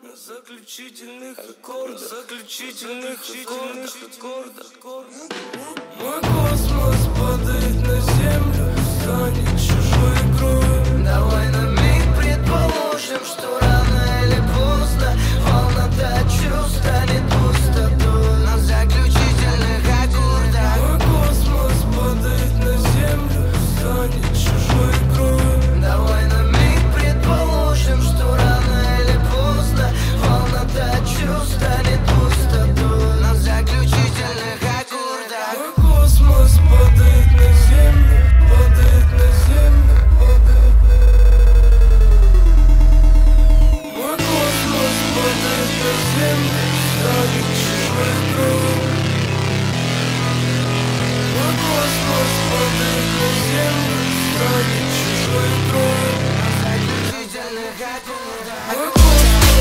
на заключительных аккордах. Мой космос падает на землю, станет чужой игрой. Давай на миг предположим, что рано или поздно волна чувств станет пустотой на заключительных аккордах. Мой космос падает на землю, станет чужой игрой. Давай на миг предположим, что рано или поздно волна чувств станет пустотой на заключительных аккордах. Мой космос падает на землю, падает на землю, падает. Мой космос падает на землю, станет чужой игрой. Мой космос падает на землю, станет чужой игрой. На заключительных аккордах. Мой космос